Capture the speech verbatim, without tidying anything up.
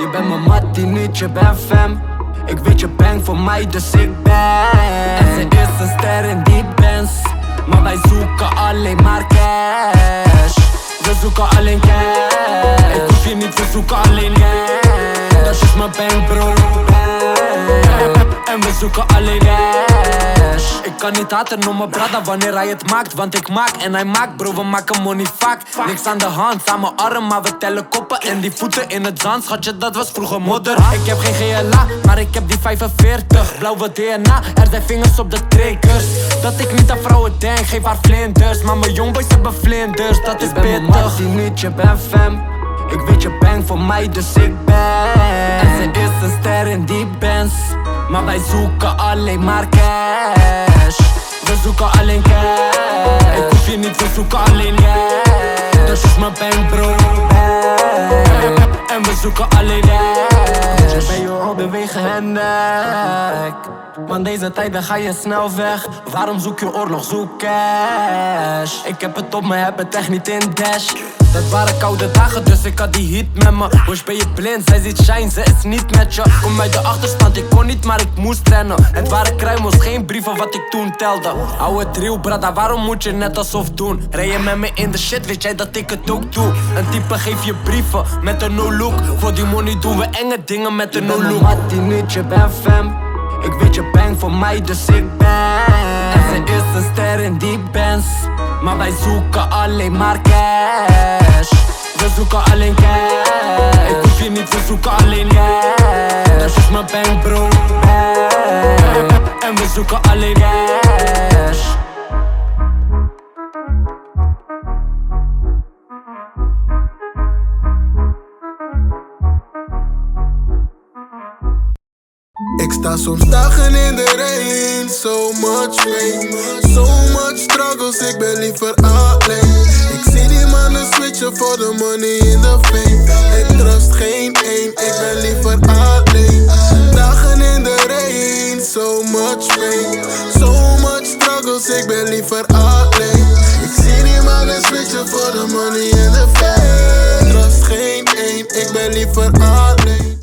Je bent mijn mattie niet, je bent fam. Ik weet je bang voor mij, dus ik ben. En ze is een ster in die Benz, maar wij zoeken alleen maar cash. We zoeken alleen cash. Ik hoef je niet, we zoeken alleen cash. Dat is mijn bang bro. En we zoeken alleen cash. Ik kan niet haten om mijn brada wanneer hij het maakt. Want ik maak en hij maakt bro, we maken money vaak. Niks aan de hand, samen arm maar we tellen koppen. En die voeten in het zand, schatje dat was vroeger modder. Ik heb geen G L A, maar ik heb die vijfenveertig. Blauwe D N A, er zijn vingers op de triggers. Dat ik niet aan vrouwen denk, geef haar vlinders. Maar mijn jongboys hebben vlinders, dat is pittig. Ik ben mijn mattie niet, je bent fam. Ik weet je bang voor mij, dus ik ben. En ze is een ster in die Benz, maar wij zoeken alleen maar cash. We zoeken alleen cash. Ik hoef je niet, we zoeken alleen cash. Dat is mijn bang bro. En we zoeken alleen cash. Je ben je al bewegen en nek. Want deze tijden ga je snel weg. Waarom zoek je oorlog, zoek cash. Ik heb het op me, heb het echt niet in dash. Dat waren koude dagen, dus ik had die heat met me. Boys ben je blind, zij ziet shine, ze is niet met je. Kom uit de achterstand, ik kon niet, maar ik moest rennen. Het waren kruimels, geen brieven wat ik toen telde. Hou het real, brada, waarom moet je net alsof doen? Rij je met me in de shit, weet jij dat ik het ook doe? Een type geef je brieven met een no-look. Voor die money doen we enge dingen met een no-look. Je bent mijn mattie niet, je bent fam. Ik weet je bang voor mij, dus ik ben. En ze is een ster in die Benz, maar wij zoeken alleen maar cash. We zoeken alleen cash. Ik hoef je niet, we zoeken alleen cash. Dat is mijn bang bro. En we zoeken alleen cash. Ik sta soms dagen in de rain, so much pain, so much struggles, ik ben liever alleen. Ik zie die mannen switchen voor de money in de fame. Ik trust geen één, ik ben liever alleen. Dagen in de rain, so much pain, so much struggles, ik ben liever alleen. Ik zie die mannen switchen voor de money in de fame. Ik trust geen één, ik ben liever alleen.